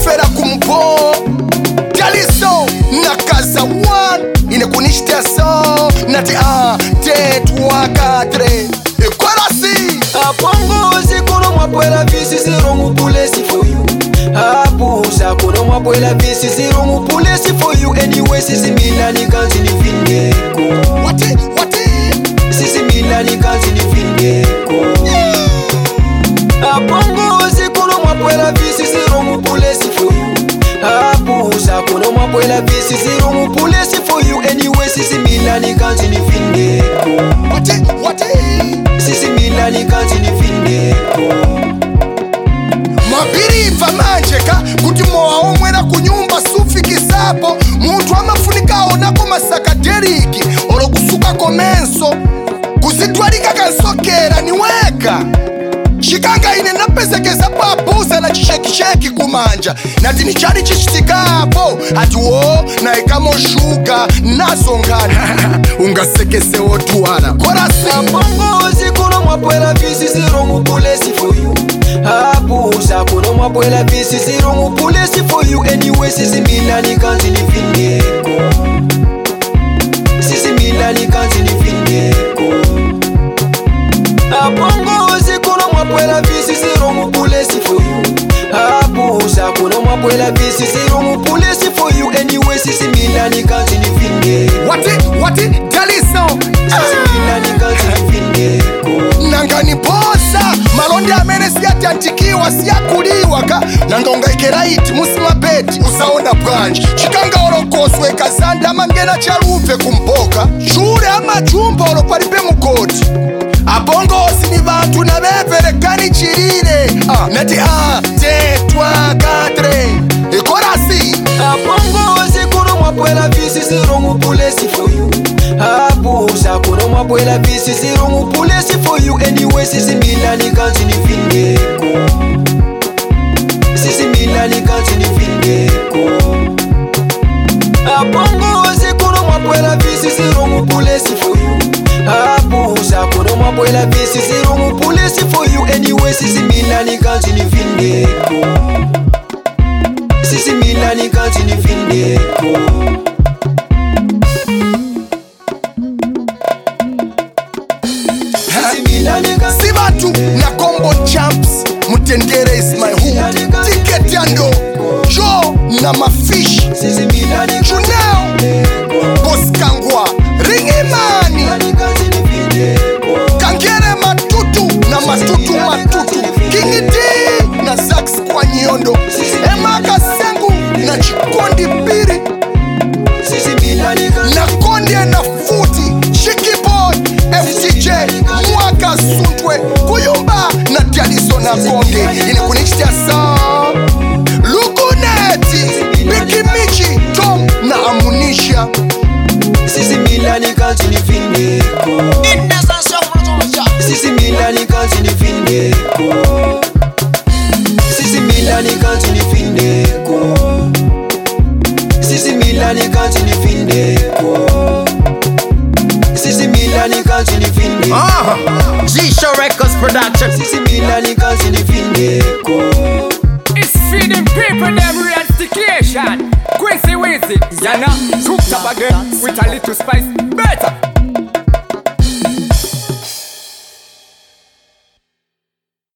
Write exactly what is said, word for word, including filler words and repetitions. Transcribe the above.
fera kumpo Taliso nakaza one ine kunishtia so nati a te trois quatre e kwarasi apongozi kono mwapuela visi zero mupulesi for you apusa kono mwapuela visi zero mupulesi for you anyway sisi milani kanzi ni vindeko wati wati sisi milani kanzi ni vindeko apongozi kono mwapuela visi zero mupulesi for you apusa kono mwapuela visi zero mupulesi for you anyway sisi milani kanzi ni vindeko wati wati sisi milani kanzi ni vindeko mabiriva manjeka kuti mowa omwera kunyumba sufikisapo muntu amafunika aonako masakaderiki olo kusuka komenso kuzitwalika kansokera niweka shikanga ine napezekeza pabuza na chishekisheki kumanja nati nichali chichitikapo ati wo naekamoshuka nasongana ungasekese wotuwana korasi apongozi kono mwapuela visi zero mupulesi for you apusa kono mwapuela visi zero mupulesi for you anyway sisi milani kanzi ni vindeko sisi milani kanzi ni vindeko apongozi kono mwapuela visi zero mupulesi for you apusa kono mwapuela visi zero mupulesi for you anyway sisi milani kanzi ni vindeko wati wati Taliso sisi milani kanzi ni vindeko nangani posa malonde amene siyatantikiwa siyakuliwa ka nanga ungaikeraiti musimapeti usaona bwanji chikanga olokoswe kazanda amangena chalupe kumboka shure amachumba olo palibe mukoti abongosi ni bantu nabeverekani chilile ah, nati a te trois quatre ekorasi apongozi kono mwapuela visi zero mupulesi for you apusa kono mwapuela visi zero mupulesi for you anyway sisi milani kanzi ni vindeko sisi milani kanzi ni vindeko apongozi kono mwapuela visi zero mupulesi for you apusa kono mwapuela visi zero mupulesi for you anyway sisi milani kanzi ni vindeko sisi milani kanzi ni vindeko si batu na combo champs mutendere is my hood ticket yando jo na mafish sisi milani juneo boss kangwa ringimani kangere matutu na matutu matutu kingiti na sax kwa nyondo emaka sengu na chikondi piri sisi milani na kondi na futi shikiboy F C J mwaka suntwe kuyumba na Taliso na konde ine kunichitia saa Lukuneti Bikimichi Tom na Amunisha sisi milani kanzi ni vindeko sisi milani kanzi ni vindeko sisi milani kanzi ni vindeko sisi milani kanzi ni vindeko sisi milani kanzi ni vindeko Ah, G-Show Records Production. sisi milani kanzi ni vindeko It's feeding people them real Quincy Wizzy, you know, cooked up again with a little spice. Better.